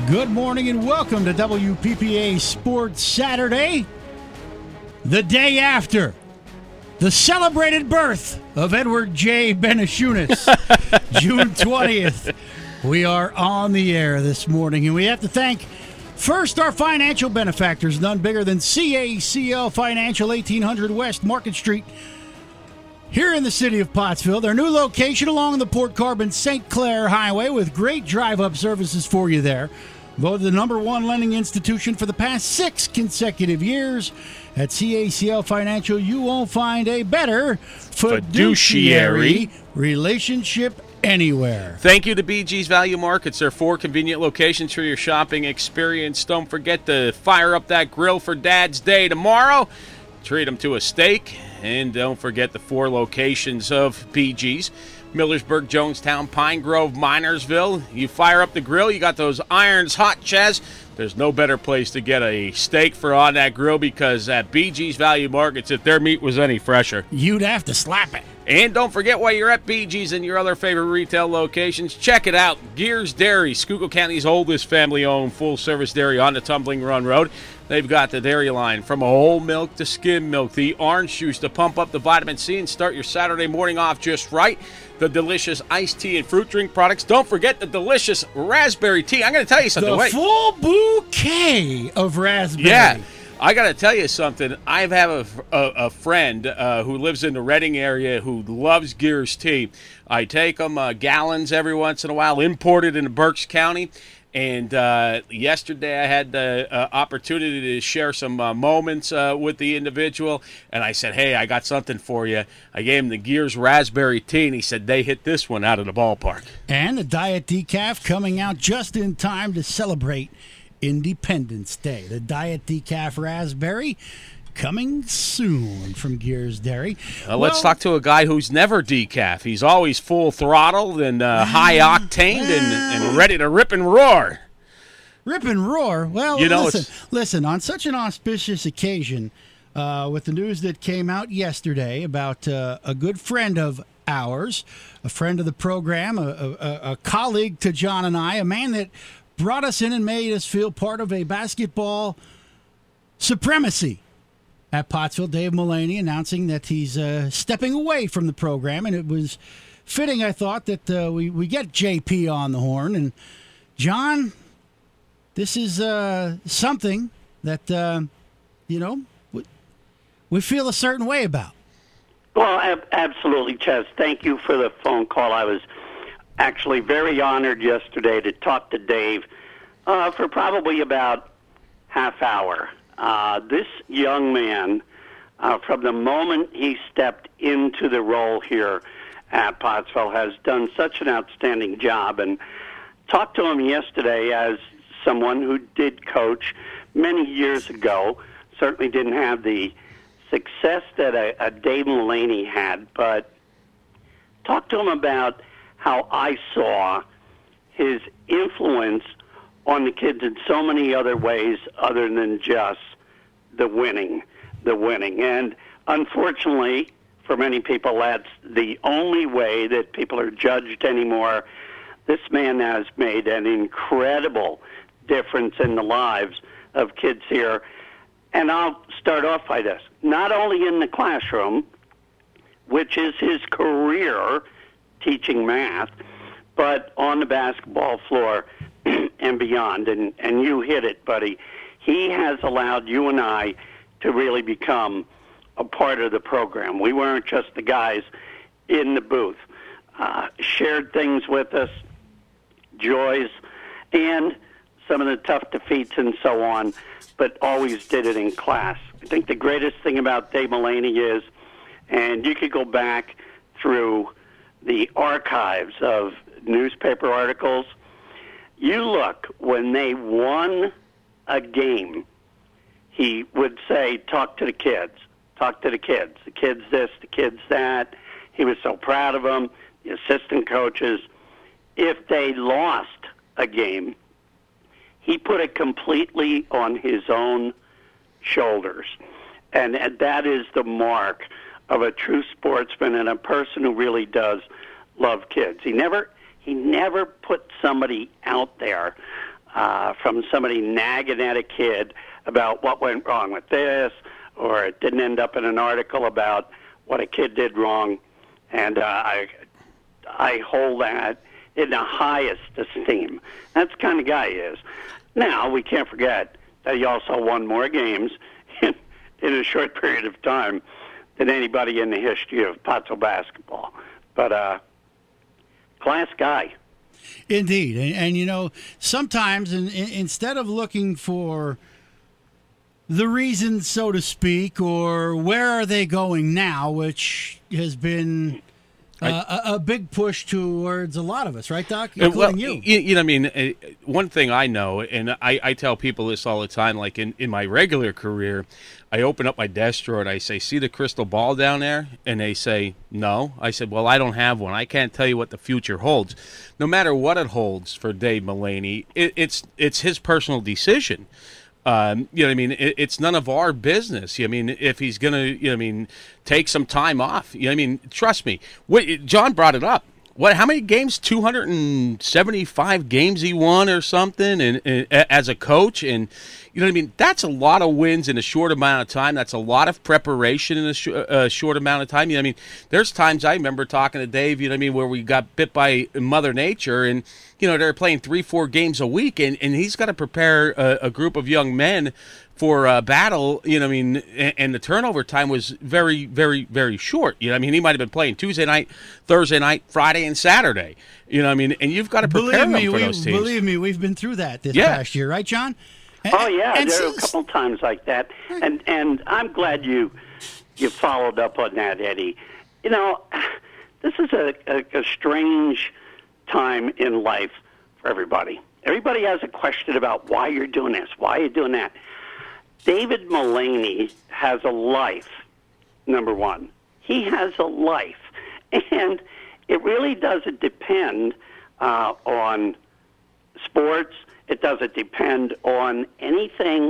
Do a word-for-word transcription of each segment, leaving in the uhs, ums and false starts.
Good morning and welcome to W P P A Sports Saturday, the day after the celebrated birth of Edward J. Benashunas, June twentieth. We are on the air this morning, and we have to thank first our financial benefactors, none bigger than C A C L Financial, eighteen hundred West Market Street, here in the city of Pottsville. Their new location along the Port Carbon Saint Clair Highway with great drive-up services for you there. Voted the number one lending institution for the past six consecutive years. At C A C L Financial, you won't find a better fiduciary, fiduciary relationship anywhere. Thank you to B G's Value Markets. There are four convenient locations for your shopping experience. Don't forget to fire up that grill for Dad's Day tomorrow. Treat him to a steak. And don't forget the four locations of B G's. Millersburg, Jonestown, Pine Grove, Minersville. You fire up the grill, you got those irons hot, Chaz. There's no better place to get a steak for on that grill, because at B G's Value Markets, if their meat was any fresher, you'd have to slap it. And don't forget, while you're at B G's and your other favorite retail locations, check it out. Gears Dairy, Schuylkill County's oldest family-owned full-service dairy on the Tumbling Run Road. They've got the dairy line from whole milk to skim milk, the orange juice to pump up the vitamin C and start your Saturday morning off just right, the delicious iced tea and fruit drink products. Don't forget the delicious raspberry tea. I'm going to tell you something. The Wait. full bouquet of raspberry. Yeah. I got to tell you something. I have a, a, a friend uh, who lives in the Reading area who loves Gears tea. I take them uh, gallons every once in a while, imported into Berks County. And uh, yesterday I had the uh, opportunity to share some uh, moments uh, with the individual. And I said, hey, I got something for you. I gave him the Gears raspberry tea, and he said they hit this one out of the ballpark. And the Diet Decaf coming out just in time to celebrate Independence Day. The Diet Decaf Raspberry coming soon from Gears Dairy. Uh, well, let's talk to a guy who's never decaf. He's always full throttled and uh, high octaned and, and ready to rip and roar. Rip and roar? Well, you know, listen, listen, on such an auspicious occasion, uh, with the news that came out yesterday about uh, a good friend of ours, a friend of the program, a, a, a colleague to John and I, a man that brought us in and made us feel part of a basketball supremacy at Pottsville, Dave Mullaney, announcing that he's uh, stepping away from the program. And it was fitting, I thought, that uh, we, we get J P on the horn. And, John, this is uh, something that, uh, you know, we, we feel a certain way about. Well, ab- absolutely, Ches. Thank you for the phone call. I was actually very honored yesterday to talk to Dave uh, for probably about half hour. Uh, this young man, uh, from the moment he stepped into the role here at Pottsville, has done such an outstanding job. And talked to him yesterday as someone who did coach many years ago. Certainly didn't have the success that a, a Dave Mullaney had, but talked to him about how I saw his influence on the kids in so many other ways other than just the winning, the winning. And unfortunately, for many people, that's the only way that people are judged anymore. This man has made an incredible difference in the lives of kids here. And I'll start off by this. Not only in the classroom, which is his career, teaching math, but on the basketball floor and beyond. And, and you hit it, buddy. He has allowed you and I to really become a part of the program. We weren't just the guys in the booth. Uh, shared things with us, joys, and some of the tough defeats and so on, but always did it in class. I think the greatest thing about Dave Mullaney is, and you could go back through the archives of newspaper articles, you look, when they won a game, he would say, talk to the kids, talk to the kids, the kids this, the kids that. He was so proud of them, the assistant coaches. If they lost a game, he put it completely on his own shoulders. And, and that is the mark of a true sportsman and a person who really does love kids. He never he never put somebody out there uh, from somebody nagging at a kid about what went wrong with this, or it didn't end up in an article about what a kid did wrong. And uh, I, I hold that in the highest esteem. That's the kind of guy he is. Now, we can't forget that he also won more games in, in a short period of time than anybody in the history of Pazzo basketball. But uh, class guy. Indeed. And, and you know, sometimes in, in, instead of looking for the reason, so to speak, or where are they going now, which has been uh, a, a big push towards a lot of us, right, Doc? Including well, you. you. You know, I mean, uh, one thing I know, and I, I tell people this all the time, like in, in my regular career, I open up my desk drawer and I say, see the crystal ball down there? And they say, no. I said, well, I don't have one. I can't tell you what the future holds. No matter what it holds for Dave Mullaney, it, it's it's his personal decision. Um, you know what I mean? It, it's none of our business. I mean, if he's going to, you know what I mean, take some time off. You know what I mean? Trust me. What, John brought it up. What? How many games? two hundred seventy-five games he won or something and, and as a coach. And, you know what I mean? That's a lot of wins in a short amount of time. That's a lot of preparation in a, sh- a short amount of time. You know what I mean? There's times I remember talking to Dave, you know what I mean, where we got bit by Mother Nature and, you know, they're playing three, four games a week, and, and he's got to prepare a, a group of young men for a battle, you know what I mean, and, and the turnover time was very, very, very short. You know what I mean? He might have been playing Tuesday night, Thursday night, Friday, and Saturday. You know what I mean? And you've got to prepare believe me, them for we, those teams. Believe me, we've been through that this yeah. past year, right, John? And, oh, yeah, and there are since, a couple times like that. And and I'm glad you you followed up on that, Eddie. You know, this is a, a, a strange time in life for everybody. Everybody has a question about why you're doing this, why you're doing that. David Mullaney has a life, number one. He has a life. And it really doesn't depend uh, on sports. It doesn't depend on anything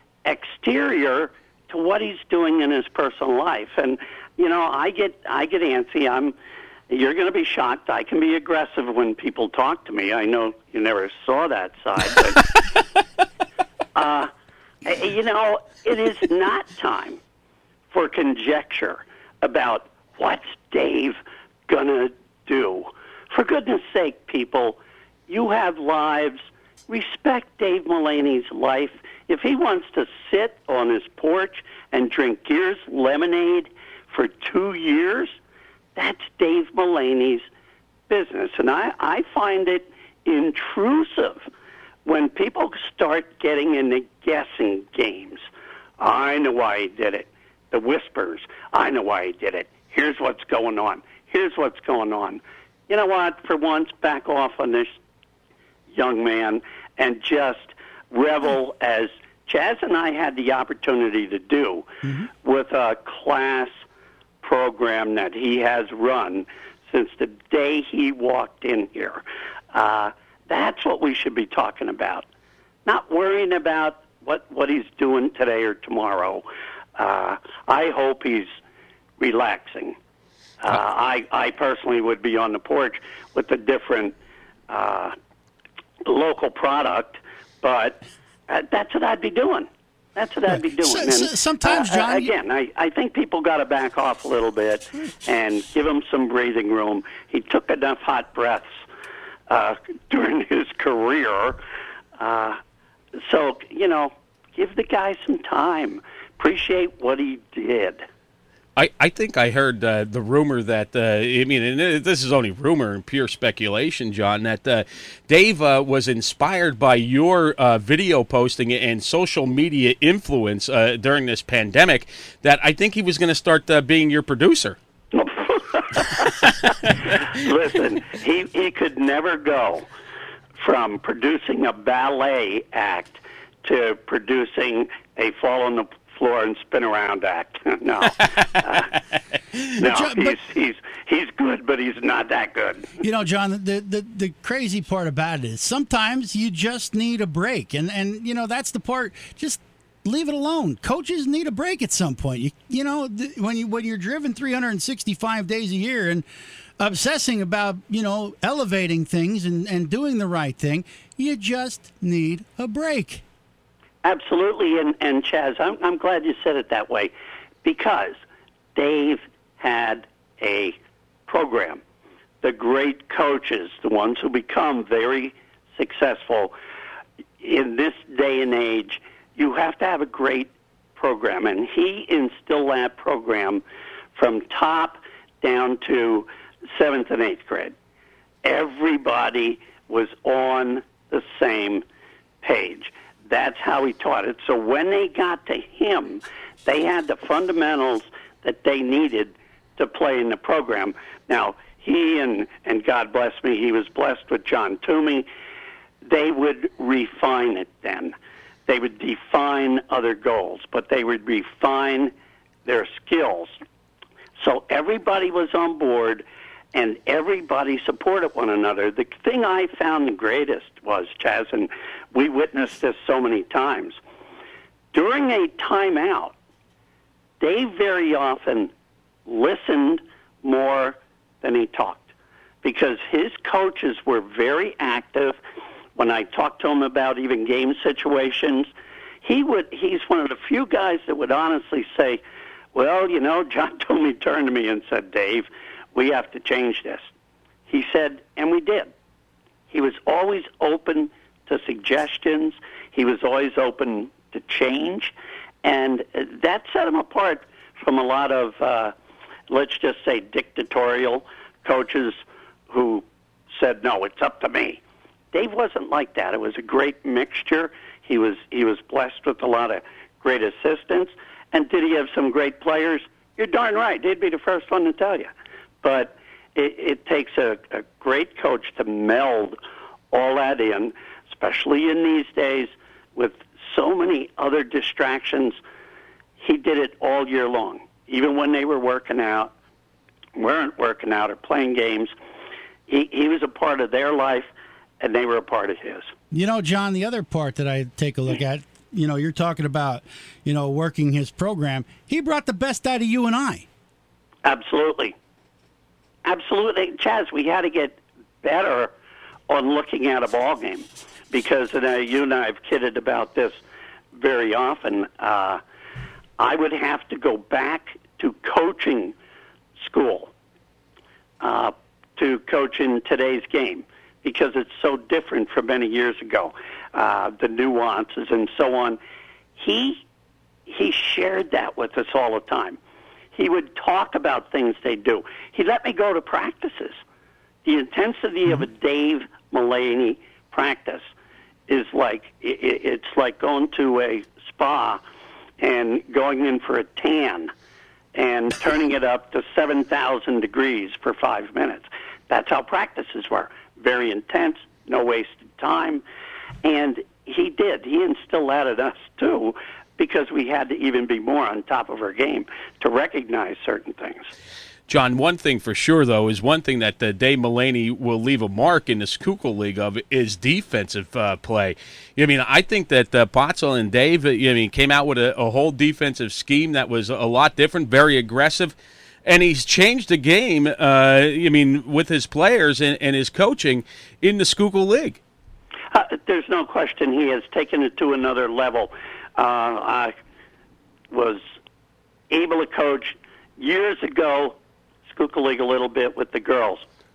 exterior to what he's doing in his personal life. And, you know, I get I get antsy. I'm You're going to be shocked. I can be aggressive when people talk to me. I know you never saw that side. But, uh, you know, it is not time for conjecture about what's Dave going to do. For goodness sake, people, you have lives. Respect Dave Mullaney's life. If he wants to sit on his porch and drink Gears lemonade for two years, that's Dave Mullaney's business. And I, I find it intrusive when people start getting into guessing games. I know why he did it. The whispers. I know why he did it. Here's what's going on. Here's what's going on. You know what? For once, back off on this young man and just revel as Chaz and I had the opportunity to do mm-hmm. with a class program that he has run since the day he walked in here. Uh, that's what we should be talking about. Not worrying about what, what he's doing today or tomorrow. Uh, I hope he's relaxing. Uh, I, I personally would be on the porch with a different uh, local product, but uh, that's what I'd be doing. That's what I'd be doing. So, and, so, sometimes, John... Uh, again, I, I think people got to back off a little bit and give him some breathing room. He took enough hot breaths uh, during his career. Uh, so, you know, give the guy some time. Appreciate what he did. I, I think I heard uh, the rumor that, uh, I mean, and this is only rumor and pure speculation, John, that uh, Dave uh, was inspired by your uh, video posting and social media influence uh, during this pandemic, that I think he was going to start uh, being your producer. Listen, he, he could never go from producing a ballet act to producing a fall on the floor and spin around act. no, uh, no, John, he's, but, he's he's good, but he's not that good. You know, John, the, the the crazy part about it is sometimes you just need a break, and and you know that's the part. Just leave it alone. Coaches need a break at some point. You you know th- when you when you're driven three hundred sixty-five days a year and. obsessing about, you know, elevating things and, and doing the right thing. You just need a break. Absolutely, and, and Chaz, I'm, I'm glad you said it that way, because Dave had a program. The great coaches, the ones who become very successful in this day and age, you have to have a great program, and he instilled that program from top down to seventh and eighth grade. Everybody was on the same page. That's how he taught it. So when they got to him, they had the fundamentals that they needed to play in the program. Now, he and, and God bless me, he was blessed with John Toomey. They would refine it then. They would define other goals, but they would refine their skills. So everybody was on board, and everybody supported one another. The thing I found the greatest was, Chaz, and we witnessed this so many times, during a timeout, Dave very often listened more than he talked, because his coaches were very active. When I talked to him about even game situations, he would he's one of the few guys that would honestly say, well, you know, John Toomey turned to me and said, Dave, we have to change this. He said, and we did. He was always open to suggestions. He was always open to change. And that set him apart from a lot of, uh, let's just say, dictatorial coaches who said, no, it's up to me. Dave wasn't like that. It was a great mixture. He was he was blessed with a lot of great assistants. And did he have some great players? You're darn right. They'd be the first one to tell you. But it, it takes a, a great coach to meld all that in, especially in these days with so many other distractions. He did it all year long. Even when they were working out, weren't working out or playing games, he, he was a part of their life, and they were a part of his. You know, John, the other part that I take a look at, you know, you're talking about, you know, working his program. He brought the best out of you and I. Absolutely. Absolutely. Chaz, we had to get better on looking at a ball game because, and uh, you and I have kidded about this very often, uh, I would have to go back to coaching school uh, to coach in today's game because it's so different from many years ago, uh, the nuances and so on. He he shared that with us all the time. He would talk about things they do. He let me go to practices. The intensity mm-hmm. of a Dave Mullaney practice is like it, it's like going to a spa and going in for a tan and turning it up to seven thousand degrees for five minutes. That's how practices were. Very intense, no wasted time. And he did. He instilled that in us, too, because we had to even be more on top of our game to recognize certain things. John, one thing for sure, though, is one thing that uh, Dave Mullaney will leave a mark in the Schuylkill League of is defensive uh, play. I mean, I think that uh, Potzel and Dave, I mean, came out with a, a whole defensive scheme that was a lot different, very aggressive, and he's changed the game, uh, I mean, with his players and, and his coaching in the Schuylkill League. Uh, there's no question he has taken it to another level. Uh, I was able to coach years ago, Schuylkill League a little bit with the girls.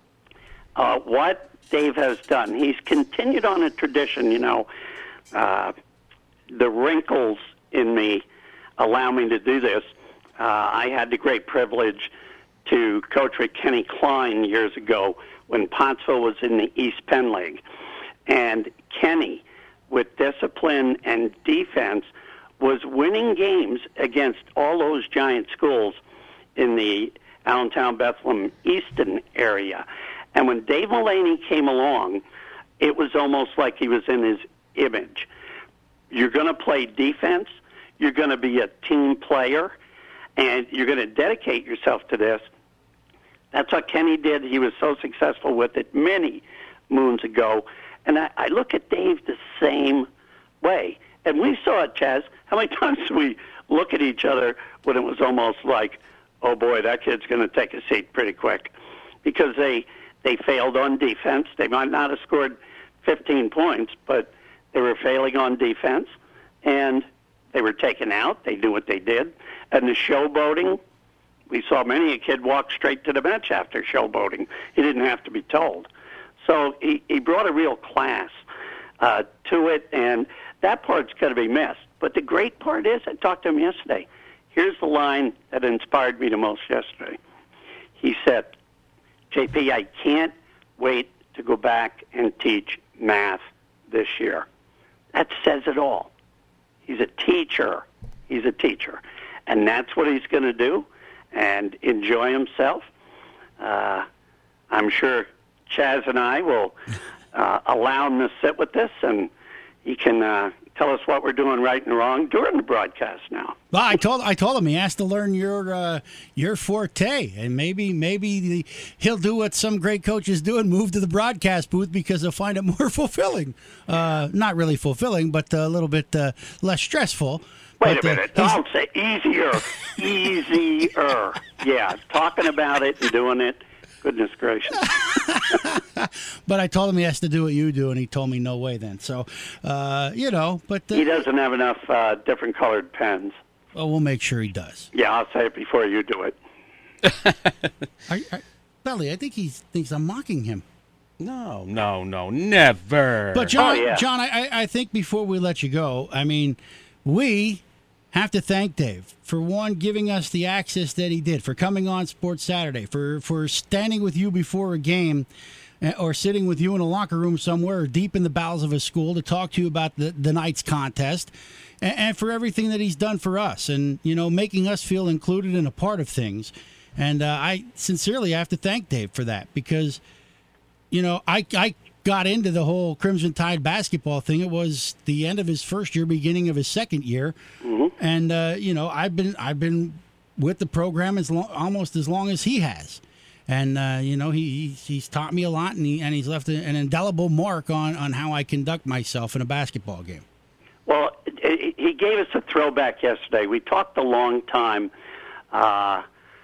Uh, what Dave has done, he's continued on a tradition, you know. Uh, the wrinkles in me allow me to do this. Uh, I had the great privilege to coach with Kenny Klein years ago when Pottsville was in the East Penn League. And Kenny, with discipline and defense, was winning games against all those giant schools in the Allentown, Bethlehem, Easton area. And when Dave Mullaney came along, it was almost like he was in his image. You're going to play defense. You're going to be a team player. And you're going to dedicate yourself to this. That's what Kenny did. He was so successful with it many moons ago. And I, I look at Dave the same way. And we saw it, Chaz. How many times did we look at each other when it was almost like, oh, boy, that kid's going to take a seat pretty quick. because they they failed on defense. They might not have scored fifteen points, but they were failing on defense, and they were taken out. They knew what they did. And the showboating, we saw many a kid walk straight to the bench after showboating. He didn't have to be told. So he, he brought a real class uh, to it, and that part's going to be missed. But the great part is, I talked to him yesterday. Here's the line that inspired me the most yesterday. He said, J P, I can't wait to go back and teach math this year. That says it all. He's a teacher. He's a teacher. And that's what he's going to do and enjoy himself. Uh, I'm sure Chaz and I will uh, allow him to sit with this, and he can uh, tell us what we're doing right and wrong during the broadcast now. Well, I told I told him he has to learn your uh, your forte, and maybe maybe the, he'll do what some great coaches do and move to the broadcast booth because they'll find it more fulfilling. Uh, not really fulfilling, but a little bit uh, less stressful. Wait but, a minute. Uh, Don't say easier. Easier. Yeah, talking about it and doing it. Goodness gracious. But I told him he has to do what you do, and he told me no way then. So, uh, you know, but... Uh, he doesn't have enough uh, different colored pens. Well, we'll make sure he does. Yeah, I'll say it before you do it. are, are, Belly, I think he thinks I'm mocking him. No, no, no, never. But, John, oh, yeah. John, I, I think before we let you go, I mean, we... have to thank Dave for, one, giving us the access that he did, for coming on Sports Saturday, for, for standing with you before a game or sitting with you in a locker room somewhere deep in the bowels of a school to talk to you about the, the night's contest, and, and for everything that he's done for us and, you know, making us feel included and a part of things. And uh, I sincerely have to thank Dave for that because, you know, I, I got into the whole Crimson Tide basketball thing. It was the end of his first year, beginning of his second year. Mm-hmm. And, uh, you know, I've been I've been with the program as long, almost as long as he has. And, uh, you know, he he's taught me a lot, and, he, and he's left an indelible mark on, on how I conduct myself in a basketball game. Well, he gave us a throwback yesterday. We talked a long time uh,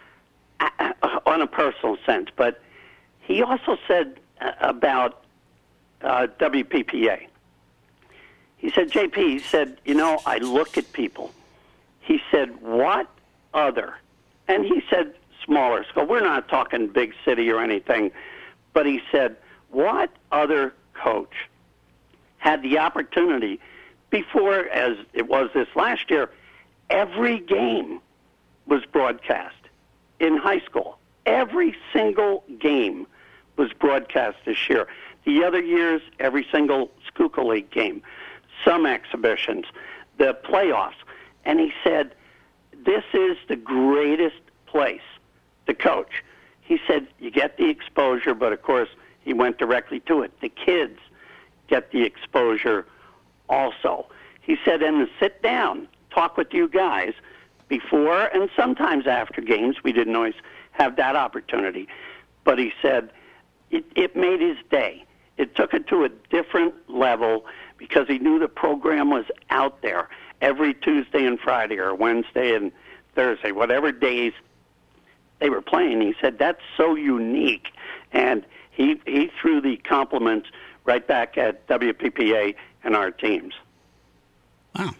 on a personal sense, but he also said about uh, W P P A. He said, J P, he said, you know, I look at people. He said, what other? And he said, smaller school. We're not talking big city or anything. But he said, what other coach had the opportunity before, as it was this last year, every game was broadcast in high school. Every single game was broadcast this year. The other years, every single Schuylkill League game, some exhibitions, the playoffs. And he said, this is the greatest place to coach. He said, you get the exposure, but of course, he went directly to it. The kids get the exposure also. He said, and to sit down, talk with you guys before and sometimes after games. We didn't always have that opportunity. But he said, it, it made his day. It took it to a different level because he knew the program was out there every Tuesday and Friday or Wednesday and Thursday, whatever days they were playing. He said, that's so unique. And he he threw the compliments right back at W P P A and our teams. Wow.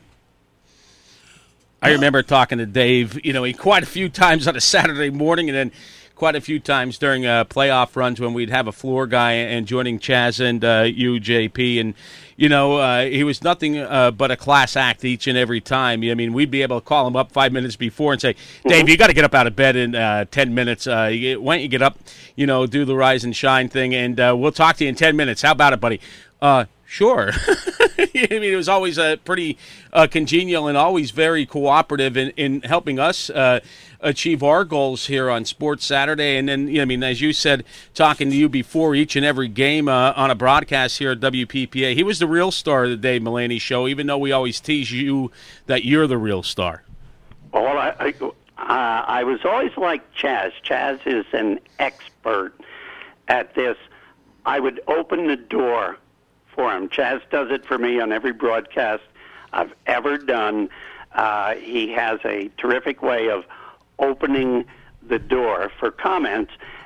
I remember talking to Dave, you know, he quite a few times on a Saturday morning and then quite a few times during uh, playoff runs when we'd have a floor guy and joining Chaz and uh, you, J P. And, you know, uh, he was nothing uh, but a class act each and every time. I mean, we'd be able to call him up five minutes before and say, Dave, you got to get up out of bed in uh, ten minutes. Uh, you, why don't you get up, you know, do the rise and shine thing, and uh, we'll talk to you in ten minutes. How about it, buddy? Uh, sure. I mean, it was always uh, pretty uh, congenial and always very cooperative in, in helping us uh, achieve our goals here on Sports Saturday. And then, you know, I mean, as you said, talking to you before each and every game uh, on a broadcast here at W P P A, he was the real star of the Dave Mullaney Show, even though we always tease you that you're the real star. Well, I, I, uh, I was always like Chaz. Chaz is an expert at this. I would open the door for him. Chaz does it for me on every broadcast I've ever done. Uh, he has a terrific way of opening the door for comments,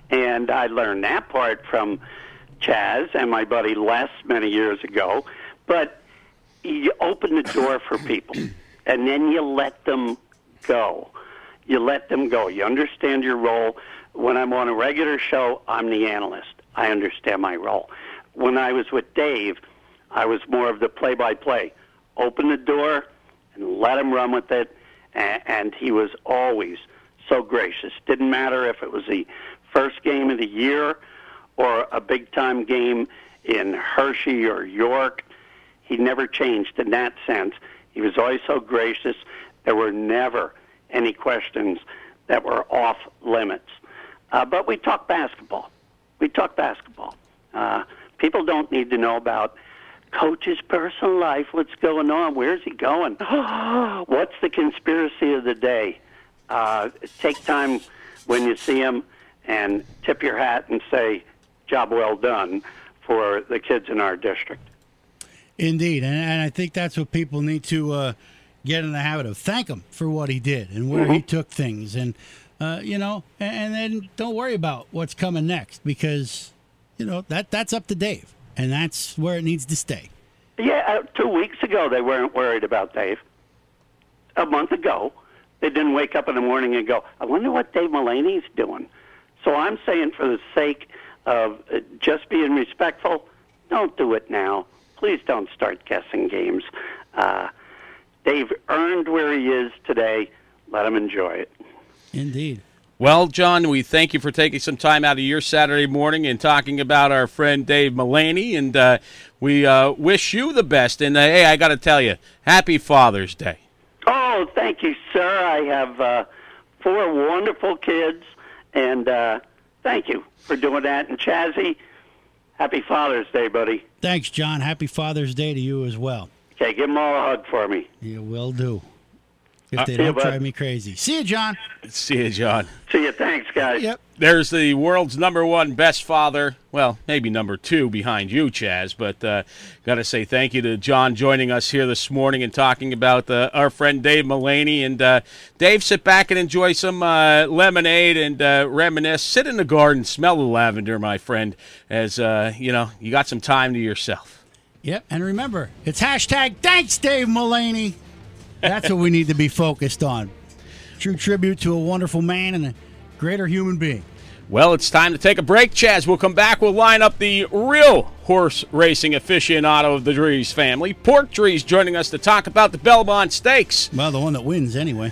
And I learned that part from Chaz and my buddy Les many years ago. But you open the door for people, and then you let them go. You let them go. You understand your role. When I'm on a regular show, I'm the analyst. I understand my role. When I was with Dave, I was more of the play-by-play. Open the door and let him run with it, and, and he was always so gracious. Didn't matter if it was the first game of the year or a big-time game in Hershey or York. He never changed in that sense. He was always so gracious. There were never any questions that were off limits. Uh, but we talk basketball. We talk basketball. Uh, people don't need to know about Coach's personal life, what's going on, where's he going, what's the conspiracy of the day. Uh, take time when you see him and tip your hat and say, job well done for the kids in our district. Indeed, and, and I think that's what people need to uh, get in the habit of. Thank him for what he did and where mm-hmm. he took things, and uh, you know, and, and then don't worry about what's coming next, because you know that that's up to Dave, and that's where it needs to stay. Yeah, uh, two weeks ago they weren't worried about Dave. A month ago, they didn't wake up in the morning and go, "I wonder what Dave Mullaney's doing." So I'm saying, for the sake of uh, just being respectful, don't do it now. Please don't start guessing games. Uh, Dave earned where he is today. Let him enjoy it. Indeed. Well, John, we thank you for taking some time out of your Saturday morning and talking about our friend Dave Mullaney, and uh, we uh, wish you the best. And, uh, hey, I got to tell you, happy Father's Day. Oh, thank you, sir. I have uh, four wonderful kids, and uh, thank you for doing that. And, Chazzy, happy Father's Day, buddy. Thanks, John. Happy Father's Day to you as well. Okay, give them all a hug for me. You will do. If Uh, they see don't you, bud. drive me crazy. See you, John. See you, John. See you. Thanks, guys. Yep. There's the world's number one best father. Well, maybe number two behind you, Chaz. But uh, got to say thank you to John joining us here this morning and talking about uh, our friend Dave Mullaney. And uh, Dave, sit back and enjoy some uh, lemonade and uh, reminisce. Sit in the garden, smell the lavender, my friend, as uh, you know you got some time to yourself. Yep. And remember, it's hashtag Thanks Dave Mullaney. That's what we need to be focused on. True tribute to a wonderful man and a greater human being. Well, it's time to take a break, Chaz. We'll come back. We'll line up the real horse racing aficionado of the Dries family. Pork Dries joining us to talk about the Belmont Stakes. Well, the one that wins anyway.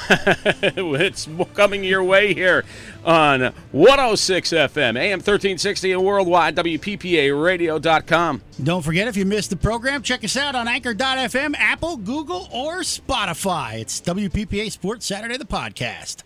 It's coming your way here on one oh six F M, A M thirteen sixty, and worldwide, W P P A radio dot com. Don't forget, if you missed the program, check us out on anchor dot f m, Apple, Google, or Spotify. It's W P P A Sports Saturday, the podcast.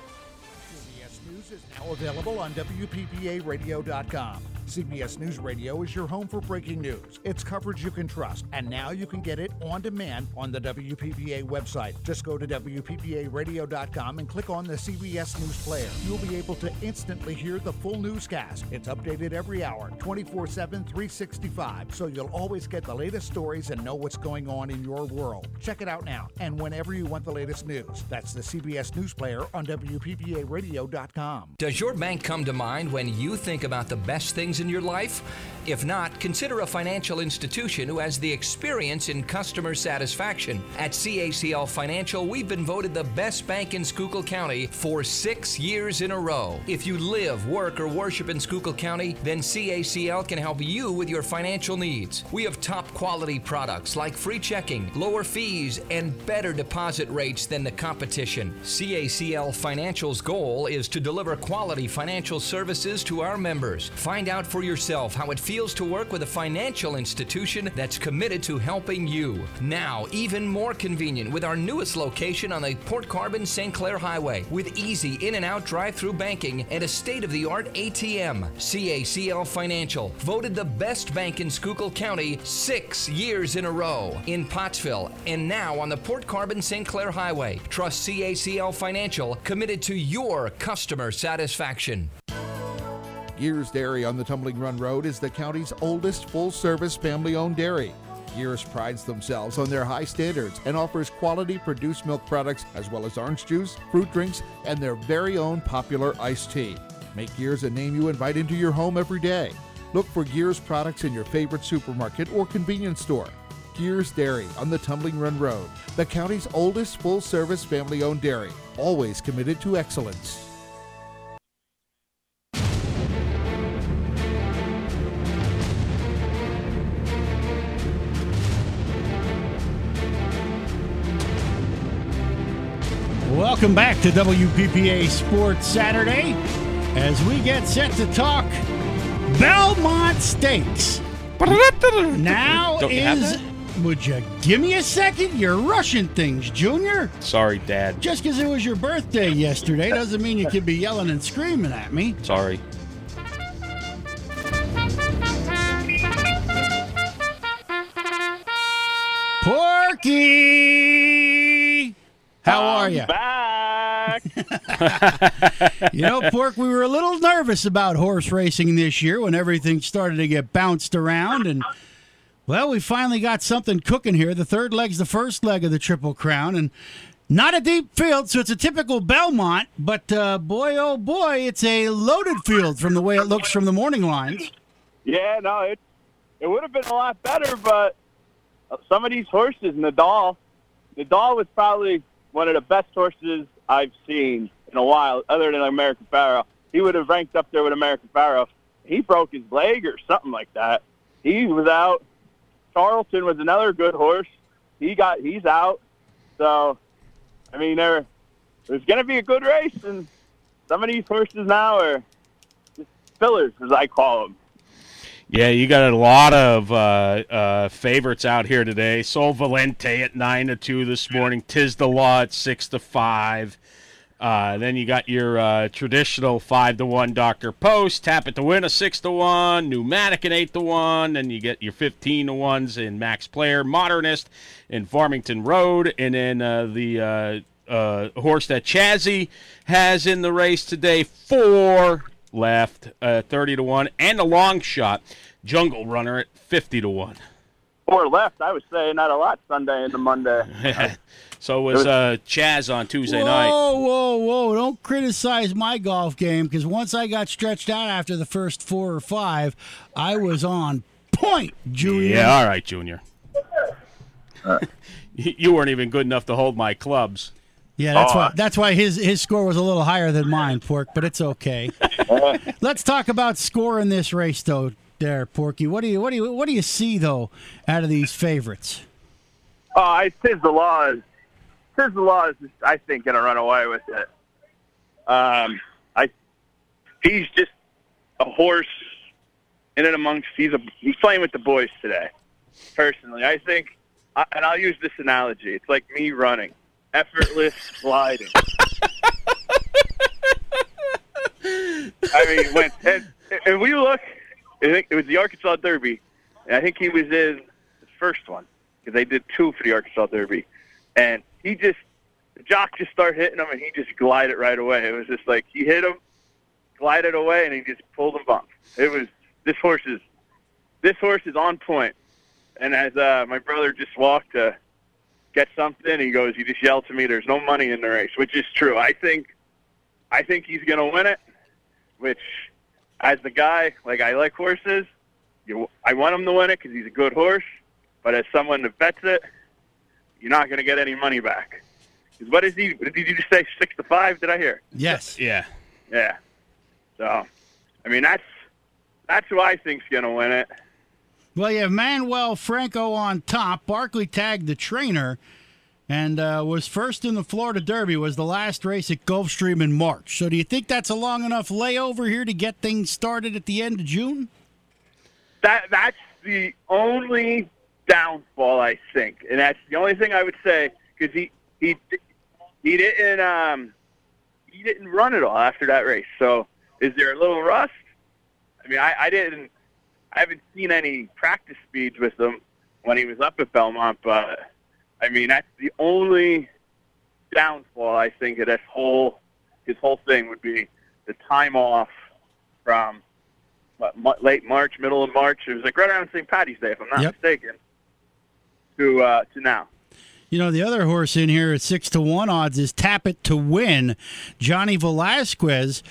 C B S News is now available on W P P A radio dot com. C B S News Radio is your home for breaking news. It's coverage you can trust, and now you can get it on demand on the W P P A website. Just go to W P P A radio dot com and click on the C B S News player. You'll be able to instantly hear the full newscast. It's updated every hour, twenty-four seven, three sixty-five, so you'll always get the latest stories and know what's going on in your world. Check it out now, and whenever you want the latest news. That's the C B S News player on W P P A radio dot com. Does your bank come to mind when you think about the best things in your life? If not, consider a financial institution who has the experience in customer satisfaction. At C A C L Financial, we've been voted the best bank in Schuylkill County for six years in a row. If you live, work, or worship in Schuylkill County, then C A C L can help you with your financial needs. We have top quality products like free checking, lower fees, and better deposit rates than the competition. C A C L Financial's goal is to deliver quality financial services to our members. Find out for yourself how it feels to work with a financial institution that's committed to helping you. Now, even more convenient with our newest location on the Port Carbon Saint Clair Highway with easy in and out drive-through banking and a state-of-the-art A T M. C A C L Financial, voted the best bank in Schuylkill County six years in a row. In Pottsville and now on the Port Carbon Saint Clair Highway. Trust C A C L Financial, committed to your customer satisfaction. Gears Dairy on the Tumbling Run Road is the county's oldest full-service family-owned dairy. Gears prides themselves on their high standards and offers quality produced milk products as well as orange juice, fruit drinks, and their very own popular iced tea. Make Gears a name you invite into your home every day. Look for Gears products in your favorite supermarket or convenience store. Gears Dairy on the Tumbling Run Road, the county's oldest full-service family-owned dairy, always committed to excellence. Welcome back to W P P A Sports Saturday as we get set to talk Belmont Stakes. Now Don't you have is... that? Would you give me a second? You're rushing things, Junior. Sorry, Dad. Just because it was your birthday yesterday doesn't mean you could be yelling and screaming at me. Sorry. Porky! How are you? Back. You know, Pork, we were a little nervous about horse racing this year when everything started to get bounced around. And, well, we finally got something cooking here. The third leg's the first leg of the Triple Crown. And not a deep field, so it's a typical Belmont. But, uh, boy, oh, boy, it's a loaded field from the way it looks from the morning lines. Yeah, no, it it would have been a lot better, but some of these horses, Nadal, Nadal was probably one of the best horses I've seen in a while, other than American Pharoah. He would have ranked up there with American Pharoah. He broke his leg or something like that. He was out. Charlton was another good horse. He got he's out. So, I mean, there there's going to be a good race, and some of these horses now are just fillers, as I call them. Yeah, you got a lot of uh, uh, favorites out here today. Sol Valente at nine to two this morning. Tiz the Law at six to five. Uh, then you got your uh, traditional five to one Doctor Post. Tap It to Win a six to one. Pneumatic an eight to one. Then you get your fifteen to ones in Max Player, Modernist in Farmington Road, and then uh, the uh, uh, horse that Chazzy has in the race today, four left, uh, thirty to one, and a long shot, Jungle Runner at fifty to one. Four left, I would say, not a lot Sunday into Monday. So was uh, Chaz on Tuesday whoa, night. Whoa, whoa, whoa. Don't criticize my golf game, because once I got stretched out after the first four or five, I was on point, Junior. Yeah, all right, Junior. You weren't even good enough to hold my clubs. Yeah, that's Oh. why that's why his his score was a little higher than mine, Pork, but it's okay. Let's talk about score in this race, though, there, Porky. What do you what do you what do you see though out of these favorites? Oh, I Tiz the Law is Tiz the Law is just, I think, gonna run away with it. Um I he's just a horse in and amongst he's a he's playing with the boys today. Personally. I think I, and I'll use this analogy. It's like me running. Effortless sliding. I mean, when and, and we look, I think it was the Arkansas Derby, and I think he was in the first one because they did two for the Arkansas Derby, and he just the jock just started hitting him, and he just glided right away. It was just like he hit him, glided away, and he just pulled him bump. It was this horse is this horse is on point, and as uh, my brother just walked. Uh, get something, he goes, you just yelled to me, there's no money in the race, which is true. I think I think he's going to win it, which, as the guy, like, I like horses. You, I want him to win it because he's a good horse, but as someone that bets it, you're not going to get any money back. Because what is he, did you just say six to five, did I hear? Yes. Yeah. Yeah. So, I mean, that's, that's who I think's going to win it. Well, you have Manuel Franco on top. Barkley tagged the trainer and uh, was first in the Florida Derby, was the last race at Gulfstream in March. So do you think that's a long enough layover here to get things started at the end of June? That That's the only downfall, I think. And that's the only thing I would say, because he, he, he, didn't, um, he didn't run it all after that race. So is there a little rust? I mean, I, I didn't. I haven't seen any practice speeds with him when he was up at Belmont, but, I mean, that's the only downfall, I think, of this whole, his whole thing would be the time off from what, late March, middle of March. It was like right around Saint Patty's Day, if I'm not Yep. mistaken, to uh, to now. You know, the other horse in here at six to one odds is Tap It to Win. Johnny Velasquez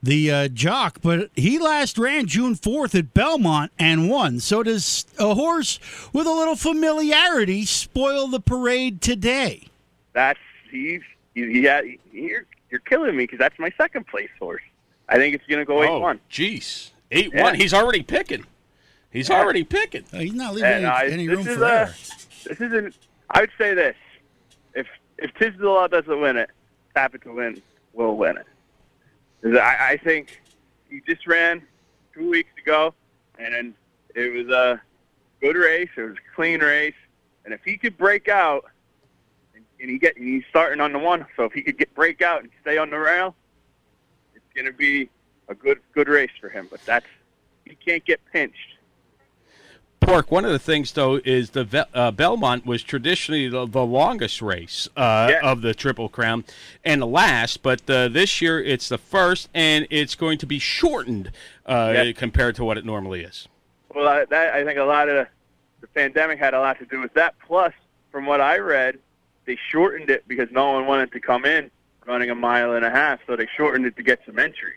the uh, jock, but he last ran June fourth at Belmont and won. So does a horse with a little familiarity spoil the parade today? That's he's he, he had, he, you're you're killing me because that's my second place horse. I think it's going to go eight one. Oh, jeez, eight Yeah. one. He's already picking. He's Yeah. already picking. Uh, he's not leaving And, uh, any, any this room is for a- error. This isn't. I would say this: if if Tisdale doesn't win it, Tapit to win will win it. 'Cause I, I think he just ran two weeks ago, and then it was a good race. It was a clean race, and if he could break out, and, and he get and he's starting on the one, so if he could get break out and stay on the rail, it's going to be a good good race for him. But that's he can't get pinched. Pork, one of the things, though, is the Ve- uh, Belmont was traditionally the, the longest race uh, Yeah. of the Triple Crown and the last, but uh, this year it's the first, and it's going to be shortened uh, Yeah. compared to what it normally is. Well, I, that, I think a lot of the pandemic had a lot to do with that. Plus, from what I read, they shortened it because no one wanted to come in running a mile and a half, so they shortened it to get some entries.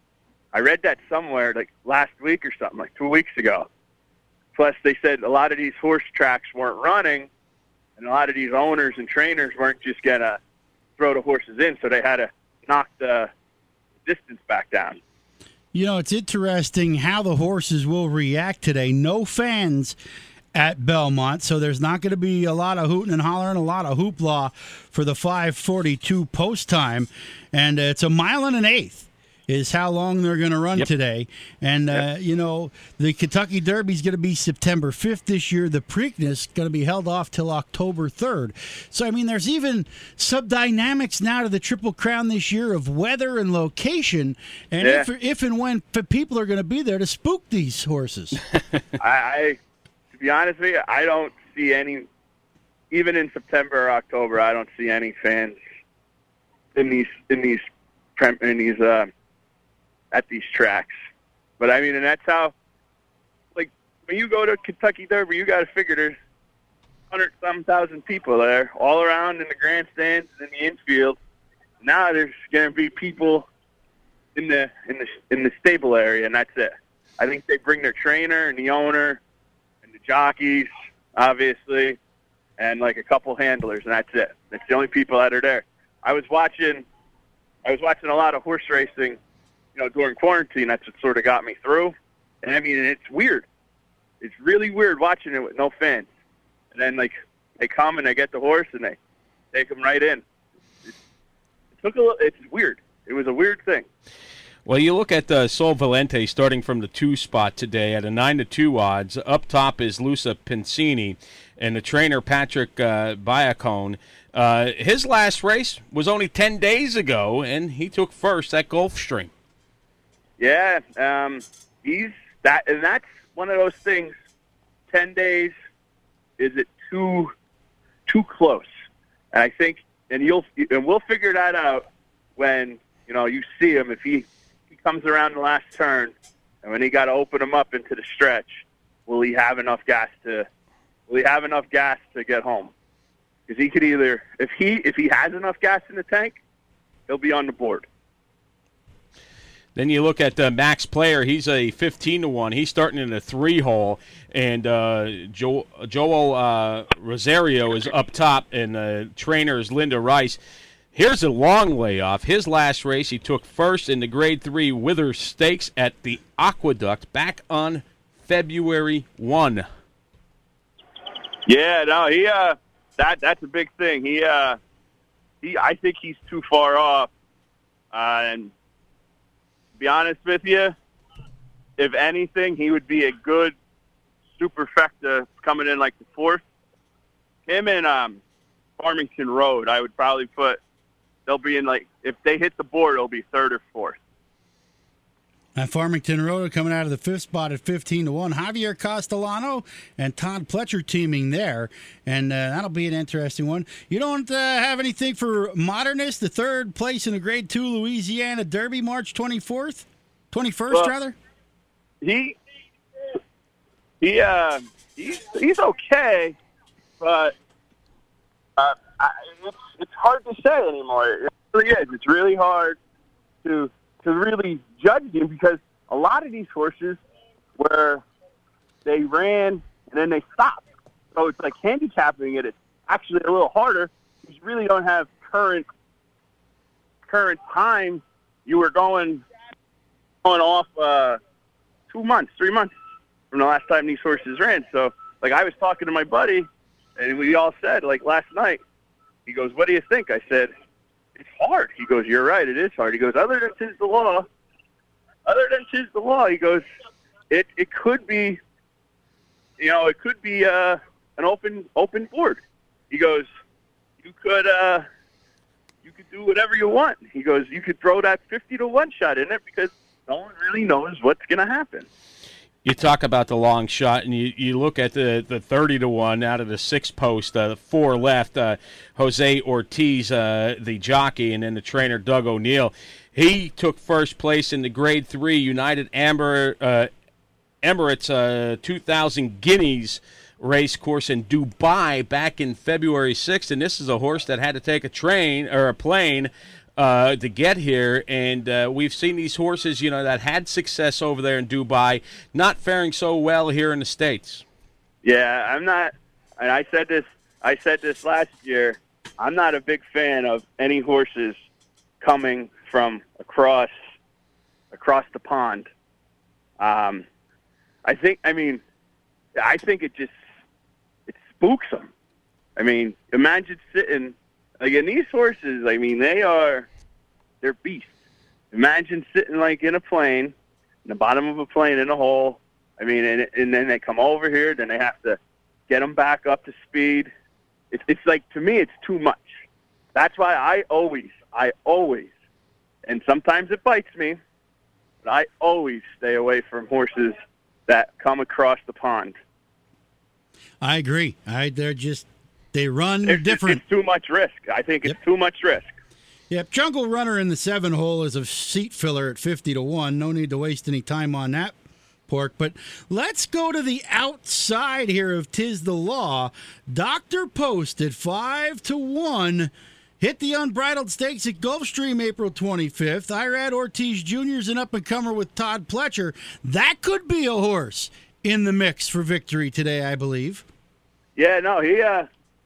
I read that somewhere, like last week or something, like two weeks ago. Plus, they said a lot of these horse tracks weren't running, and a lot of these owners and trainers weren't just going to throw the horses in, so they had to knock the distance back down. You know, it's interesting how the horses will react today. No fans at Belmont, so there's not going to be a lot of hooting and hollering, a lot of hoopla for the five forty-two post time, and uh, it's a mile and an eighth is how long they're going to run Yep. today. And, uh, Yep. you know, the Kentucky Derby is going to be September fifth this year. The Preakness is going to be held off till October third. So, I mean, there's even sub-dynamics now to the Triple Crown this year of weather and location, and Yeah. if, if and when p- people are going to be there to spook these horses. I, I, to be honest with you, I don't see any, even in September or October, I don't see any fans in these in these prem- in these uh, at these tracks. But I mean, and that's how, like, when you go to Kentucky Derby, you got to figure there's hundred some thousand people there, all around in the grandstands and in the infield. Now there's going to be people in the in the in the stable area, and that's it. I think they bring their trainer and the owner and the jockeys, obviously, and like a couple handlers, and that's it. That's the only people that are there. I was watching, I was watching a lot of horse racing, you know, during quarantine. That's what sort of got me through. And I mean, it's weird. It's really weird watching it with no fans. And then like they come and they get the horse and they take them right in. It, it took a little. It's weird. It was a weird thing. Well, you look at uh, Sol Valente starting from the two spot today at a nine to two odds. Up top is Luca Pincini, and the trainer Patrick uh, Biacone. Uh, his last race was only ten days ago, and he took first at Gulfstream. Yeah, um, he's that, and that's one of those things. Ten days, is it too too close? And I think, and you'll and we'll figure that out when you know you see him. If he he comes around the last turn, and when he got to open him up into the stretch, will he have enough gas to? Will he have enough gas to get home? Because he could either, if he if he has enough gas in the tank, he'll be on the board. Then you look at uh, Max Player. He's a fifteen to one. He's starting in a three hole, and uh, jo- Joel uh, Rosario is up top, and the uh, trainer is Linda Rice. Here's a long layoff. His last race, he took first in the Grade three Wither Stakes at the Aqueduct back on February first. Yeah, no, he uh, that that's a big thing. He uh, he, I think he's too far off. Uh, and to be honest with you, if anything, he would be a good superfecta coming in like the fourth. Him and um, Farmington Road, I would probably put. They'll be in like if they hit the board, it'll be third or fourth. At Farmington Road coming out of the fifth spot at fifteen to one. Javier Castellano and Todd Pletcher teaming there, and uh, that'll be an interesting one. You don't uh, have anything for Modernist, the third place in the Grade two Louisiana Derby, March twenty-fourth? twenty-first, Well, rather? He he uh he's he's okay, but uh, I, it's it's hard to say anymore. It really is. It's really hard to to really judge him because a lot of these horses where they ran and then they stopped. So it's like handicapping it. It's actually a little harder because you really don't have current current time. You were going going off uh, two months, three months from the last time these horses ran. So, like, I was talking to my buddy, and we all said, like, last night, he goes, what do you think? I said, it's hard. He goes, you're right, it is hard. He goes, other than 'tis the law, other than 'tis the law, he goes, it it could be, you know, it could be uh, an open open board. He goes, you could uh, you could do whatever you want. He goes, you could throw that fifty to one shot in it because no one really knows what's going to happen. You talk about the long shot, and you, you look at the, the thirty to one out of the six post, uh, four left, uh, Jose Ortiz, uh, the jockey, and then the trainer, Doug O'Neill. He took first place in the Grade three United Amber, uh, Emirates uh, two thousand Guineas race course in Dubai back in February sixth, and this is a horse that had to take a train or a plane uh, to get here, and uh, we've seen these horses, you know, that had success over there in Dubai, not faring so well here in the States. Yeah, I'm not, and I said this, I said this last year, I'm not a big fan of any horses coming from across across the pond. Um, I think, I mean, I think it just, it spooks them. I mean, imagine sitting, like, in these horses, I mean, they are, they're beasts. Imagine sitting, like, in a plane, in the bottom of a plane in a hole. I mean, and, and then they come over here, then they have to get them back up to speed. It's, it's like, to me, it's too much. That's why I always, I always, and sometimes it bites me, but I always stay away from horses that come across the pond. I agree. I they're just they run It's, different. it's too much risk. I think it's Yep. too much risk. Yep, Jungle Runner in the seven hole is a seat filler at fifty to one. No need to waste any time on that, Pork. But let's go to the outside here of 'Tis the Law. Doctor Post at five to one. Hit the Unbridled Stakes at Gulfstream April twenty-fifth. Irad Ortiz Junior's an up-and-comer with Todd Pletcher. That could be a horse in the mix for victory today, I believe. Yeah, no, he uh,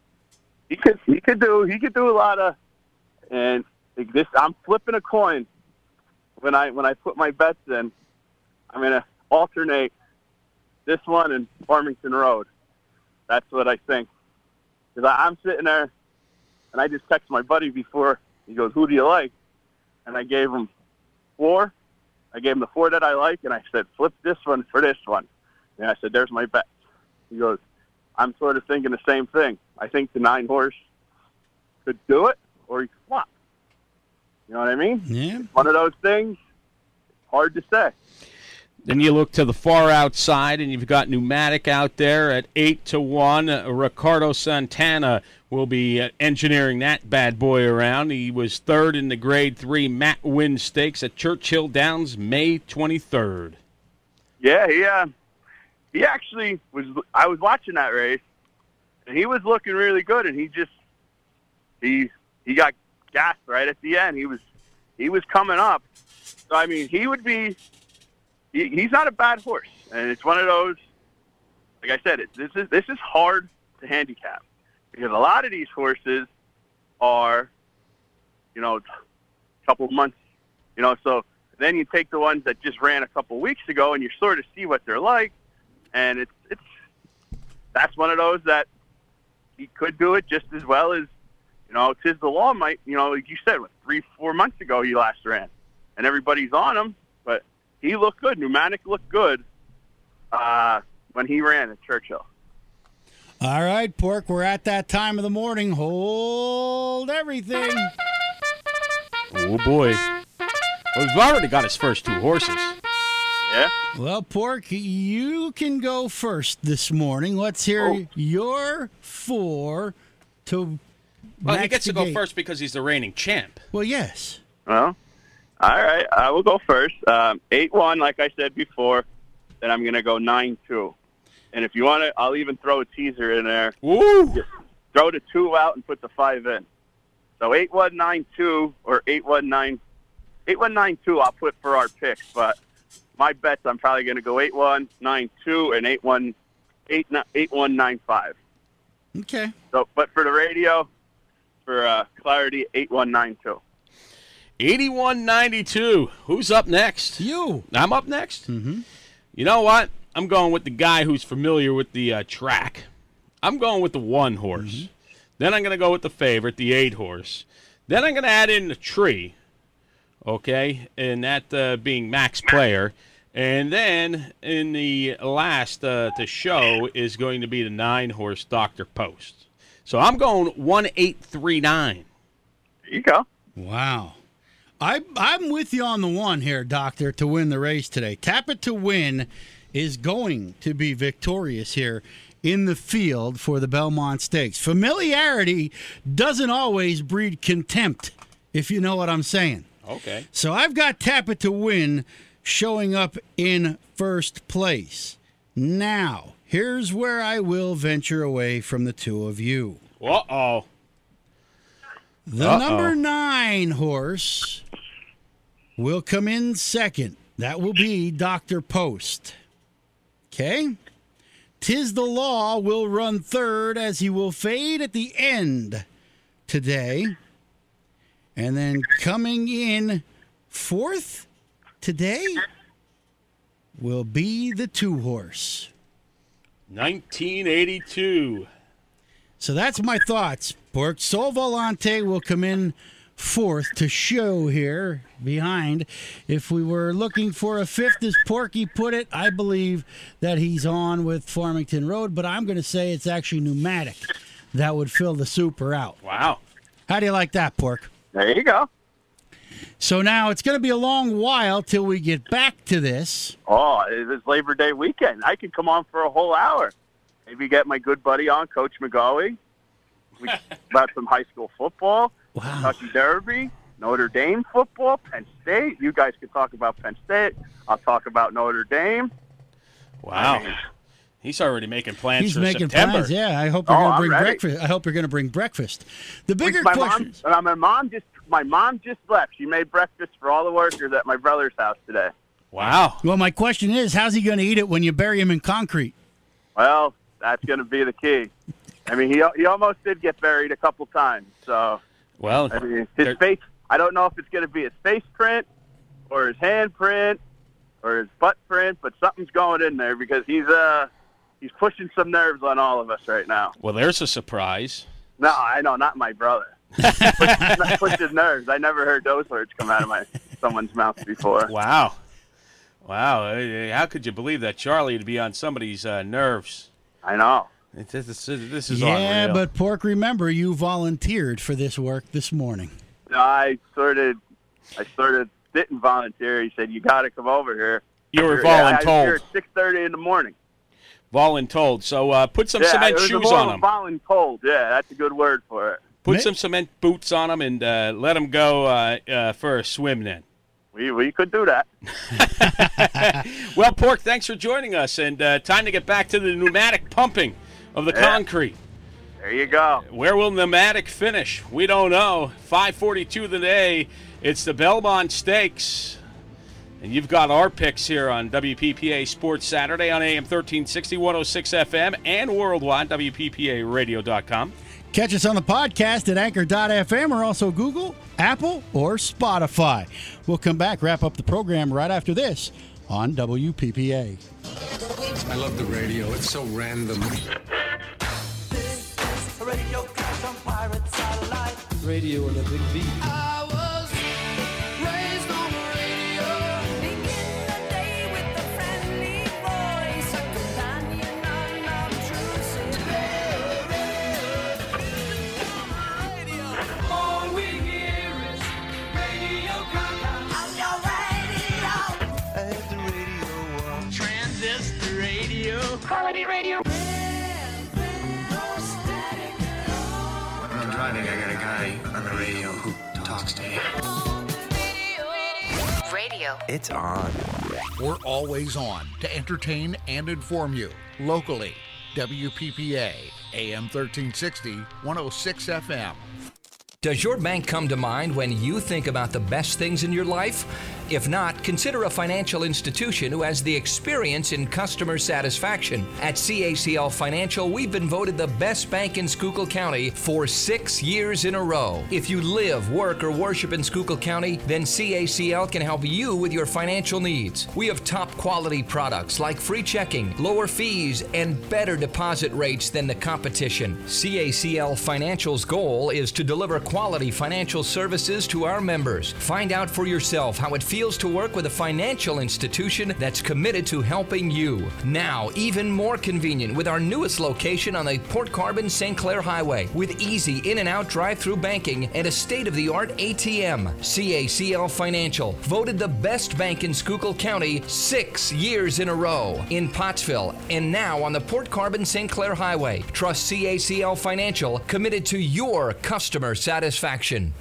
he could he could do he could do a lot of, and this I'm flipping a coin when I when I put my bets in. I'm gonna alternate this one and Farmington Road. That's what I think, because I'm sitting there. And I just texted my buddy before. He goes, who do you like? And I gave him four. I gave him the four that I like, and I said, flip this one for this one. And I said, there's my bet. He goes, I'm sort of thinking the same thing. I think the nine horse could do it, or he could flop. You know what I mean? Yeah. One of those things, hard to say. Then you look to the far outside, and you've got Pneumatic out there at eight to one. Uh, Ricardo Santana will be uh, engineering that bad boy around. He was third in the Grade three Matt Wynn Stakes at Churchill Downs May twenty-third. Yeah, he uh, he actually was. I was watching that race, and he was looking really good. And he just he he got gassed right at the end. He was he was coming up. So I mean, he would be. He, he's not a bad horse, and it's one of those. Like I said, it, this is this is hard to handicap because a lot of these horses are, you know, a couple of months, you know. So then you take the ones that just ran a couple of weeks ago, and you sort of see what they're like, and it's it's that's one of those that he could do it just as well as, you know, 'Tis the Law might, you know, like you said, what, three four months ago he last ran, and everybody's on him, but he looked good. Pneumatic looked good uh, when he ran at Churchill. All right, Pork, we're at that time of the morning. Hold everything. Oh, boy. Well, he's already got his first two horses. Yeah? Well, Pork, you can go first this morning. Let's hear Oh. your four to Well, he gets to go Maxtigate. first because he's the reigning champ. Well, yes. Well, all right. I will go first. Um, eight one, like I said before. Then I'm going to go nine two. And if you want to, I'll even throw a teaser in there. Woo! Just throw the two out and put the five in. So eight one nine two or eight one nine eight one nine two I'll put for our picks, but my bets I'm probably going to go eight one nine two and eight one nine five. Okay. So, but for the radio, for uh, clarity, eight one nine two. eighty-one ninety-two. Who's up next? You. I'm up next? Mm-hmm. You know what? I'm going with the guy who's familiar with the uh, track. I'm going with the one horse. Mm-hmm. Then I'm going to go with the favorite, the eight horse. Then I'm going to add in the tree, okay, and that uh, being Max Player. And then in the last uh, to show is going to be the nine horse Doctor Post. So I'm going one eight three nine. There you go. Wow. I, I'm with you on the one here, Doctor, to win the race today. Tap It to Win is going to be victorious here in the field for the Belmont Stakes. Familiarity doesn't always breed contempt, if you know what I'm saying. Okay. So I've got Tap It to Win showing up in first place. Now, here's where I will venture away from the two of you. Uh-oh. The Uh-oh. number nine horse will come in second. That will be Doctor Post. Okay? Tis the Law will run third as he will fade at the end today. And then coming in fourth today will be the two horse. nineteen eighty-two. So that's my thoughts. Pork Sol Volante will come in fourth to show here behind. If we were looking for a fifth, as Porky put it, I believe that he's on with Farmington Road, but I'm going to say it's actually Pneumatic that would fill the super out. Wow. How do you like that, Pork? There you go. So now it's going to be a long while till we get back to this. Oh, it's Labor Day weekend. I could come on for a whole hour. Maybe get my good buddy on, Coach McGaughy. We about some high school football, Wow. Kentucky Derby, Notre Dame football, Penn State. You guys can talk about Penn State. I'll talk about Notre Dame. Wow. I mean, He's already making plans He's for making September. plans. Yeah, I hope you're Oh, going to I'm bring ready. breakfast. I hope you're going to bring breakfast. The bigger my question. mom, uh, my mom just my mom just left. She made breakfast for all the workers at my brother's house today. Wow. Well, my question is, how's he going to eat it when you bury him in concrete? Well, that's going to be the key. I mean, he he almost did get buried a couple times. So, Well, I mean, there- his face. I don't know if it's going to be his face print or his hand print or his butt print, but something's going in there because he's uh he's pushing some nerves on all of us right now. well, there's a surprise. No, I know, not my brother. Push, push his nerves. I never heard those words come out of my someone's mouth before. Wow. Wow. Uh, How could you believe that Charlie would be on somebody's uh, nerves? I know. It's, this, is- this is Yeah, unreal. but Pork, remember, you volunteered for this work this morning. I sort of, I sort of didn't volunteer. He said, "You got to come over here." You were Yeah, I was voluntold. here at six thirty in the morning. Voluntold. So uh, put some Yeah, cement it was shoes more on them. voluntold. Yeah, that's a good word for it. Put Ma- some cement boots on them and uh, let them go uh, uh, for a swim then. We we could do that. Well, Pork, thanks for joining us. And uh, time to get back to the pneumatic pumping of the Yeah. concrete. There you go. Where will pneumatic finish? We don't know. five forty-two today. It's the Belmont Stakes. And you've got our picks here on W P P A Sports Saturday on A M thirteen sixty, one oh six F M, and worldwide, W P P A radio dot com. Catch us on the podcast at anchor dot f m or also Google, Apple, or Spotify. We'll come back, wrap up the program right after this on W P P A. I love the radio. It's so random. Radio Clash on Pirate Satellite. Radio and a big beat. I was raised on the radio. Begin the day with a friendly voice, a companion unobtrusive. Radio. All we hear is Radio Gaga. On your radio. At the radio. Transistor radio. Quality radio. When I'm driving, I got a guy on the radio who talks to me. Radio. It's on. We're always on to entertain and inform you locally. W P P A, A M thirteen sixty, one oh six F M. Does your bank come to mind when you think about the best things in your life? If not, consider a financial institution who has the experience in customer satisfaction. At C A C L Financial, we've been voted the best bank in Schuylkill County for six years in a row. If you live, work, or worship in Schuylkill County, then C A C L can help you with your financial needs. We have top quality products like free checking, lower fees, and better deposit rates than the competition. C A C L Financial's goal is to deliver quality financial services to our members. Find out for yourself how it feels to work with a financial institution that's committed to helping you. Now, even more convenient with our newest location on the Port Carbon Saint Clair Highway with easy in and out drive-through banking and a state-of-the-art A T M. C A C L Financial, voted the best bank in Schuylkill County six years in a row. In Pottsville and now on the Port Carbon Saint Clair Highway. Trust C A C L Financial, committed to your customer satisfaction.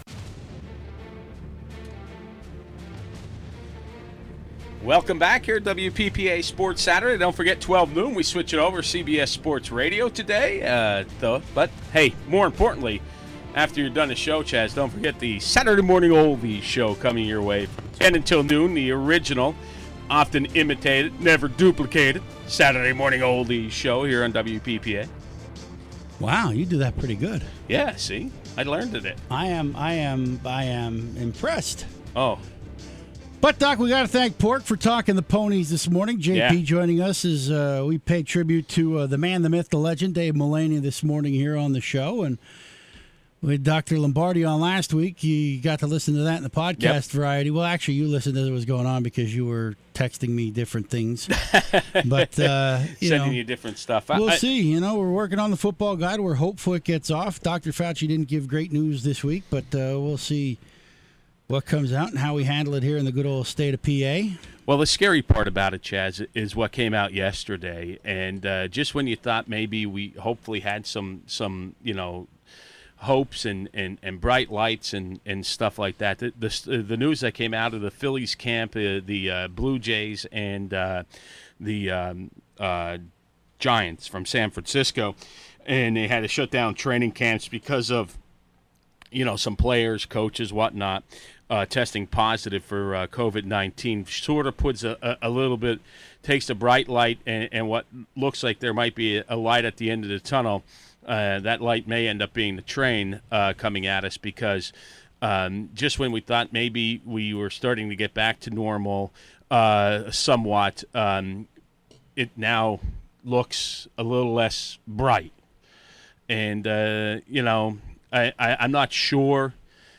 Welcome back here at W P P A Sports Saturday. Don't forget, twelve noon, we switch it over, C B S Sports Radio today. Uh, though, but, hey, more importantly, after you're done the show, Chaz, don't forget the Saturday Morning Oldies show coming your way from ten until noon, the original, often imitated, never duplicated, Saturday Morning Oldies show here on W P P A. Wow, you do that pretty good. Yeah, see? I learned it. I am, I am, I am impressed. Oh. But, Doc, we got to thank Pork for talking the ponies this morning. J P Yeah. joining us as uh, we pay tribute to uh, the man, the myth, the legend, Dave Mulaney, this morning here on the show. And we had Doctor Lombardi on last week. You got to listen to that in the podcast Yep. variety. Well, actually, you listened to what was going on because you were texting me different things. But, uh, you Sending know, you different stuff. I- we'll I- see. You know, we're working on the football guide. We're hopeful it gets off. Doctor Fauci didn't give great news this week, but uh, we'll see what comes out and how we handle it here in the good old state of P A. Well, the scary part about it, Chaz, is what came out yesterday. And uh, just when you thought maybe we hopefully had some, some you know, hopes and, and, and bright lights and, and stuff like that, the, the, the news that came out of the Phillies camp, uh, the uh, Blue Jays, and uh, the um, uh, Giants from San Francisco, and they had to shut down training camps because of, you know, some players, coaches, whatnot, uh, testing positive for uh, COVID nineteen, sort of puts a, a, a little bit, takes a bright light and, and what looks like there might be a, a light at the end of the tunnel. Uh, that light may end up being the train uh, coming at us because um, just when we thought maybe we were starting to get back to normal uh, somewhat, um, it now looks a little less bright. And, uh, you know, I, I, I'm not sure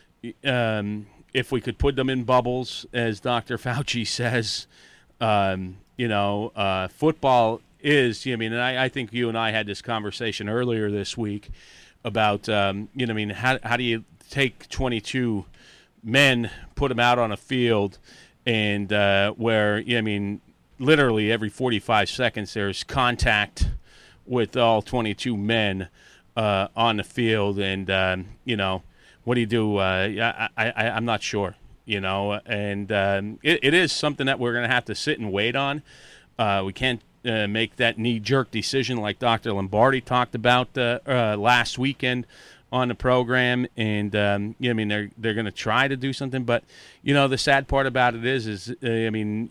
um, if we could put them in bubbles, as Doctor Fauci says. Um, you know, uh, football is, I mean, and I, I think you and I had this conversation earlier this week about, um, you know, I mean, how, how do you take twenty-two men, put them out on a field, and uh, where, you know, I mean, literally every forty-five seconds there's contact with all twenty-two men uh, on the field, and um, you know, what do you do? Uh, I, I, I'm not sure, you know, and um, it, it is something that we're going to have to sit and wait on. Uh, we can't uh, make that knee-jerk decision like Doctor Lombardi talked about uh, uh, last weekend on the program, and um, you know, I mean, they're they're going to try to do something, but you know, the sad part about it is, is uh, I mean,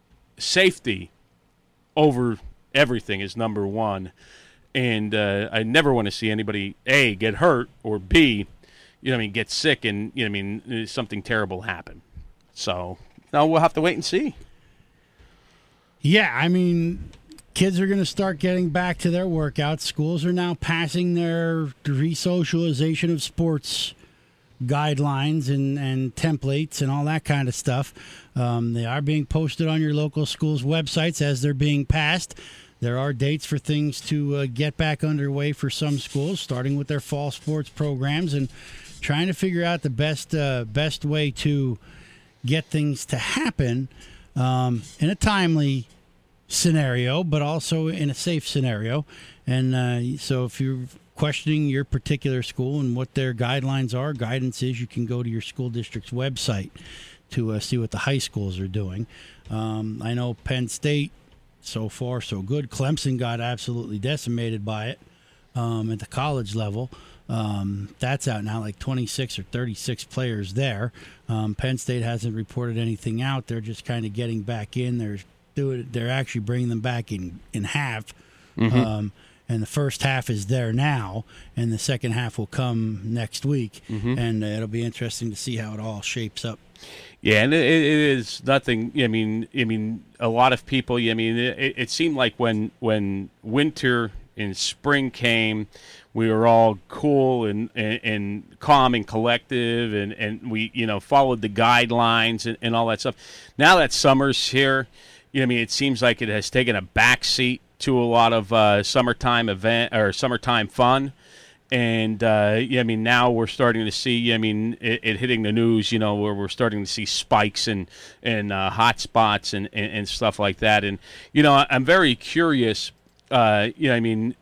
safety over everything is number one. And uh, I never want to see anybody, A, get hurt, or B, you know, I mean, get sick and, you know, I mean, something terrible happen. So, no, we'll have to wait and see. Yeah, I mean, kids are going to start getting back to their workouts. Schools are now passing their re-socialization of sports guidelines and, and templates and all that kind of stuff. Um, they are being posted on your local schools' websites as they're being passed. There are dates for things to uh, get back underway for some schools, starting with their fall sports programs and trying to figure out the best uh, best way to get things to happen um, in a timely scenario, but also in a safe scenario. And uh, so if you're questioning your particular school and what their guidelines are, guidance is, you can go to your school district's website to uh, see what the high schools are doing. Um, I know Penn State, so far so good. Clemson got absolutely decimated by it um, at the college level. Um, that's out now, like twenty-six or thirty-six players there. Um, Penn State hasn't reported anything out. They're just kind of getting back in. They're doing. They're actually bringing them back in in half. Mm-hmm. Um, and the first half is there now, and the second half will come next week. Mm-hmm. And uh, it'll be interesting to see how it all shapes up. Yeah, and it, it is nothing. I mean, I mean, a lot of people. I mean, it, it seemed like when when winter and spring came, we were all cool and, and, and calm and collective, and, and we you know followed the guidelines and, and all that stuff. Now that summer's here, you know, I mean, it seems like it has taken a backseat to a lot of uh, summertime event or summertime fun. And, uh, yeah, I mean, now we're starting to see, I mean, it, it hitting the news, you know, where we're starting to see spikes and, and uh, hot spots and, and, and stuff like that. And, you know, I'm very curious, uh, you know, I mean,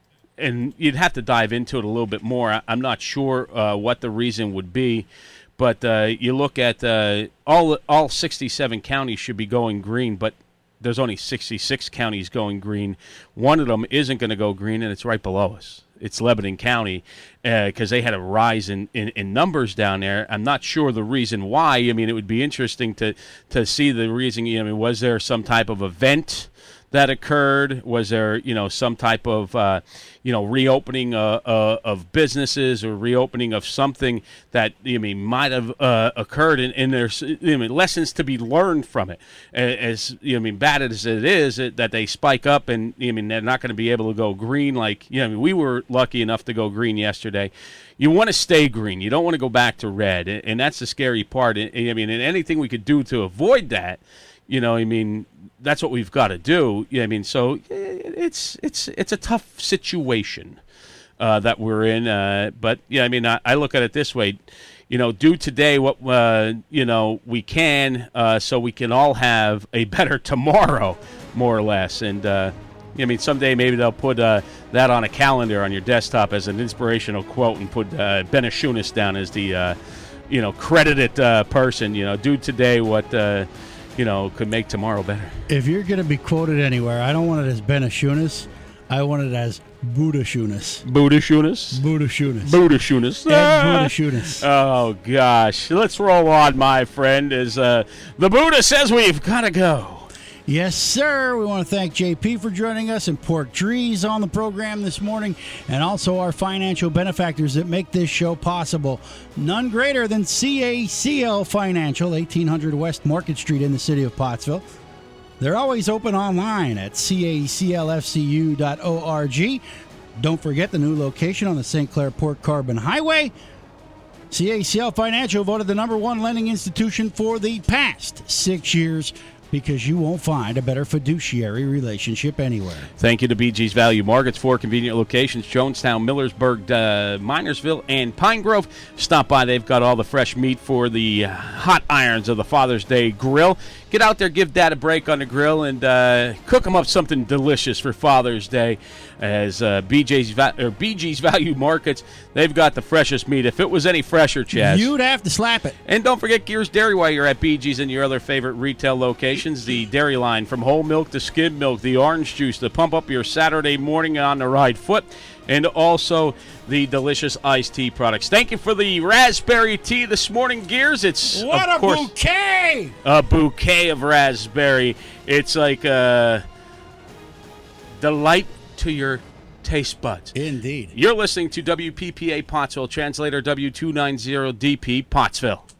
and you'd have to dive into it a little bit more. I'm not sure uh, what the reason would be. But uh, you look at uh, all all sixty-seven counties should be going green, but there's only sixty-six counties going green. One of them isn't going to go green, and it's right below us. It's Lebanon County because uh, they had a rise in, in, in numbers down there. I'm not sure the reason why. I mean, it would be interesting to, to see the reason. You know, I mean, was there some type of event that occurred? Was there, you know, some type of, uh, you know, reopening uh, uh, of businesses or reopening of something that, I mean, might have uh, occurred, and, and there's, I mean, lessons to be learned from it. As, you know, I mean, bad as it is, it, that they spike up and, I mean, they're not going to be able to go green like, you know, I mean, we were lucky enough to go green yesterday. You want to stay green. You don't want to go back to red, and, and that's the scary part. I mean, and anything we could do to avoid that, you know, I mean, that's what we've got to do. Yeah, I mean, so it's it's it's a tough situation uh, that we're in. Uh, but yeah, I mean, I, I look at it this way. You know, do today what uh, you know we can, uh, so we can all have a better tomorrow, more or less. And uh, I mean, someday maybe they'll put uh, that on a calendar on your desktop as an inspirational quote, and put uh, Benashunas down as the uh, you know credited uh, person. You know, do today what. Uh, you know, could make tomorrow better. If you're going to be quoted anywhere, I don't want it as Benashunas. I want it as Budashunas. Budashunas? Budashunas. Budashunas. Ed Budashunas. Oh, gosh. Let's roll on, my friend, as uh, the Buddha says we've got to go. Yes, sir. We want to thank J P for joining us and Pork Trees on the program this morning, and also our financial benefactors that make this show possible. None greater than C A C L Financial, eighteen hundred West Market Street in the city of Pottsville. They're always open online at C A C L F C U dot org. Don't forget the new location on the Saint Clair Port Carbon Highway. C A C L Financial voted the number one lending institution for the past six years. Because you won't find a better fiduciary relationship anywhere. Thank you to B G's Value Markets, four convenient locations, Jonestown, Millersburg, uh, Minersville, and Pine Grove. Stop by. They've got all the fresh meat for the uh, hot irons of the Father's Day grill. Get out there, give Dad a break on the grill, and uh, cook him up something delicious for Father's Day. As uh, B J's Va- or B G's Value Markets, they've got the freshest meat. If it was any fresher, Chaz, you'd have to slap it. And don't forget Gears Dairy while you're at B G's and your other favorite retail locations. The dairy line, from whole milk to skim milk, the orange juice to pump up your Saturday morning on the right foot, and also the delicious iced tea products. Thank you for the raspberry tea this morning, Gears. It's what of a course, bouquet! A bouquet of raspberry. It's like a delight to your taste buds. Indeed. You're listening to W P P A Pottsville, translator W two ninety D P Pottsville.